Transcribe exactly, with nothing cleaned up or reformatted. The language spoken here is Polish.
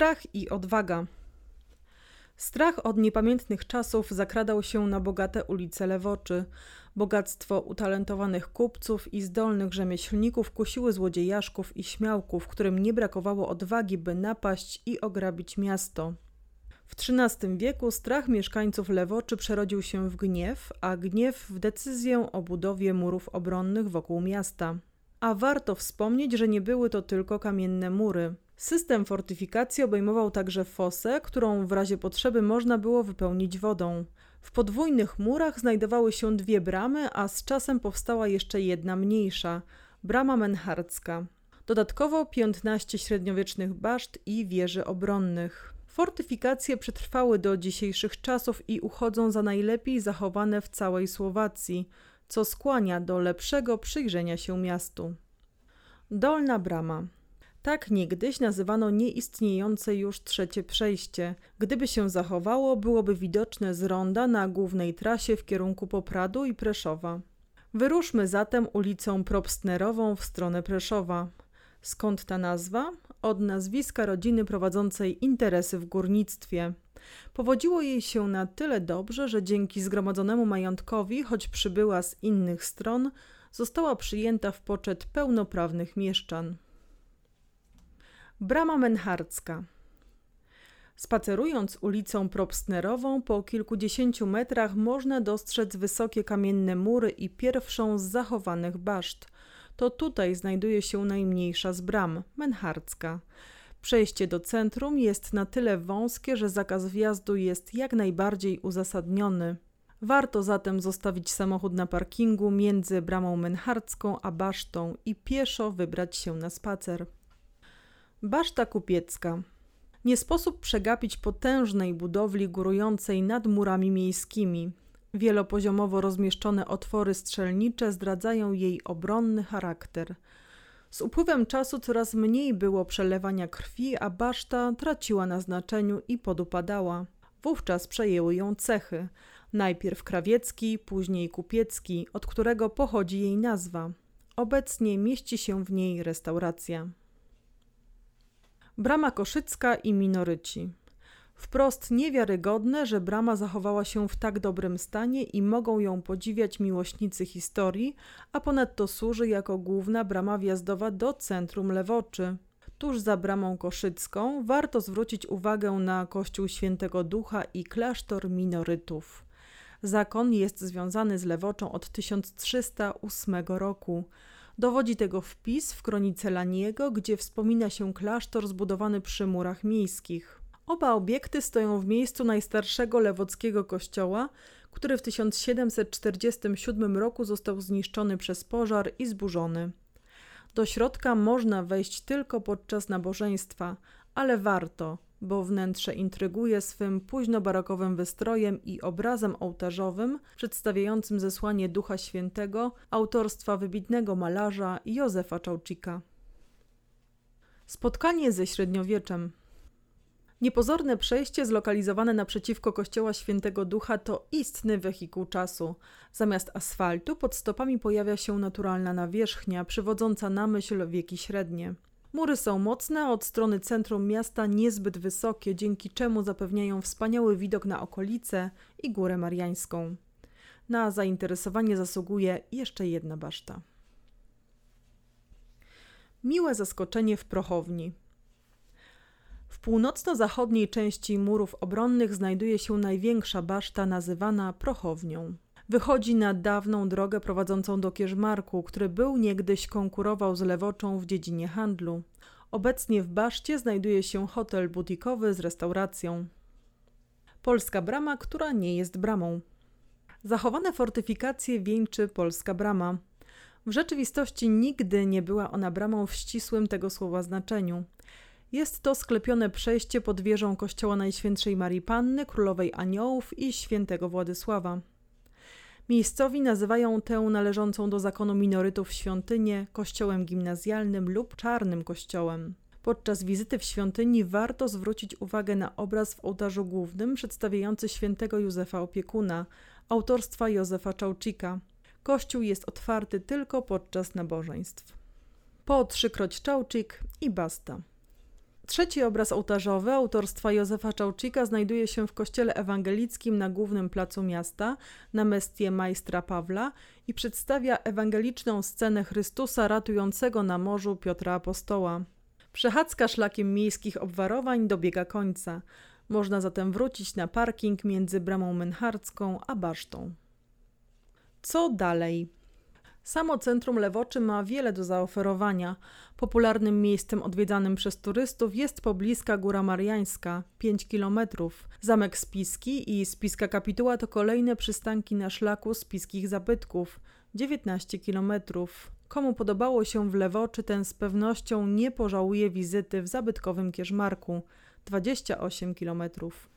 Strach i odwaga. Strach od niepamiętnych czasów zakradał się na bogate ulice Lewoczy. Bogactwo utalentowanych kupców i zdolnych rzemieślników kusiły złodziejaszków i śmiałków, którym nie brakowało odwagi, by napaść i ograbić miasto. W trzynastym wieku strach mieszkańców Lewoczy przerodził się w gniew, a gniew w decyzję o budowie murów obronnych wokół miasta. A warto wspomnieć, że nie były to tylko kamienne mury. System fortyfikacji obejmował także fosę, którą w razie potrzeby można było wypełnić wodą. W podwójnych murach znajdowały się dwie bramy, a z czasem powstała jeszcze jedna mniejsza – brama menhardzka. Dodatkowo piętnaście średniowiecznych baszt i wieży obronnych. Fortyfikacje przetrwały do dzisiejszych czasów i uchodzą za najlepiej zachowane w całej Słowacji, co skłania do lepszego przyjrzenia się miastu. Dolna brama. Tak niegdyś nazywano nieistniejące już trzecie przejście. Gdyby się zachowało, byłoby widoczne z ronda na głównej trasie w kierunku Popradu i Preszowa. Wyruszmy zatem ulicą Probstnerową w stronę Preszowa. Skąd ta nazwa? Od nazwiska rodziny prowadzącej interesy w górnictwie. Powodziło jej się na tyle dobrze, że dzięki zgromadzonemu majątkowi, choć przybyła z innych stron, została przyjęta w poczet pełnoprawnych mieszczan. Brama menhardzka. Spacerując ulicą Probstnerową, po kilkudziesięciu metrach można dostrzec wysokie kamienne mury i pierwszą z zachowanych baszt. To tutaj znajduje się najmniejsza z bram, menhardzka. Przejście do centrum jest na tyle wąskie, że zakaz wjazdu jest jak najbardziej uzasadniony. Warto zatem zostawić samochód na parkingu między bramą menhardzką a basztą i pieszo wybrać się na spacer. Baszta kupiecka. Nie sposób przegapić potężnej budowli górującej nad murami miejskimi. Wielopoziomowo rozmieszczone otwory strzelnicze zdradzają jej obronny charakter. Z upływem czasu coraz mniej było przelewania krwi, a baszta traciła na znaczeniu i podupadała. Wówczas przejęły ją cechy. Najpierw krawiecki, później kupiecki, od którego pochodzi jej nazwa. Obecnie mieści się w niej restauracja. Brama Koszycka i Minoryci. Wprost niewiarygodne, że brama zachowała się w tak dobrym stanie i mogą ją podziwiać miłośnicy historii, a ponadto służy jako główna brama wjazdowa do centrum Lewoczy. Tuż za bramą Koszycką warto zwrócić uwagę na kościół Świętego Ducha i klasztor minorytów. Zakon jest związany z Lewoczą od tysiąc trzysta ósmego roku. Dowodzi tego wpis w kronice Laniego, gdzie wspomina się klasztor zbudowany przy murach miejskich. Oba obiekty stoją w miejscu najstarszego lewockiego kościoła, który w tysiąc siedemset czterdziestym siódmym roku został zniszczony przez pożar i zburzony. Do środka można wejść tylko podczas nabożeństwa, ale warto, bo wnętrze intryguje swym późnobarokowym wystrojem i obrazem ołtarzowym przedstawiającym zesłanie Ducha Świętego autorstwa wybitnego malarza Józefa Czałczyka. Spotkanie ze średniowieczem. Niepozorne przejście zlokalizowane naprzeciwko kościoła Świętego Ducha to istny wehikuł czasu. Zamiast asfaltu pod stopami pojawia się naturalna nawierzchnia, przywodząca na myśl wieki średnie. Mury są mocne, a od strony centrum miasta niezbyt wysokie, dzięki czemu zapewniają wspaniały widok na okolice i Górę Mariańską. Na zainteresowanie zasługuje jeszcze jedna baszta. Miłe zaskoczenie w Prochowni. W północno-zachodniej części murów obronnych znajduje się największa baszta nazywana Prochownią. Wychodzi na dawną drogę prowadzącą do Kierzmarku, który był niegdyś konkurował z Lewoczą w dziedzinie handlu. Obecnie w baszcie znajduje się hotel butikowy z restauracją. Polska brama, która nie jest bramą. Zachowane fortyfikacje wieńczy Polska brama. W rzeczywistości nigdy nie była ona bramą w ścisłym tego słowa znaczeniu. Jest to sklepione przejście pod wieżą kościoła Najświętszej Marii Panny, Królowej Aniołów i Świętego Władysława. Miejscowi nazywają tę należącą do zakonu minorytów świątynię kościołem gimnazjalnym lub czarnym kościołem. Podczas wizyty w świątyni warto zwrócić uwagę na obraz w ołtarzu głównym przedstawiający świętego Józefa Opiekuna, autorstwa Józefa Czałczyka. Kościół jest otwarty tylko podczas nabożeństw. Po trzykroć Czałczyk i basta. Trzeci obraz ołtarzowy autorstwa Józefa Czałczyka znajduje się w kościele ewangelickim na głównym placu miasta, na Mestie Majstra Pawla i przedstawia ewangeliczną scenę Chrystusa ratującego na morzu Piotra Apostoła. Przechadzka szlakiem miejskich obwarowań dobiega końca. Można zatem wrócić na parking między Bramą Menhardzką a Basztą. Co dalej? Samo centrum Lewoczy ma wiele do zaoferowania. Popularnym miejscem odwiedzanym przez turystów jest pobliska Góra Mariańska, pięć kilometrów. Zamek Spiski i Spiska Kapituła to kolejne przystanki na szlaku spiskich zabytków, dziewiętnaście kilometrów. Komu podobało się w Lewoczy, ten z pewnością nie pożałuje wizyty w zabytkowym Kierzmarku, dwadzieścia osiem kilometrów.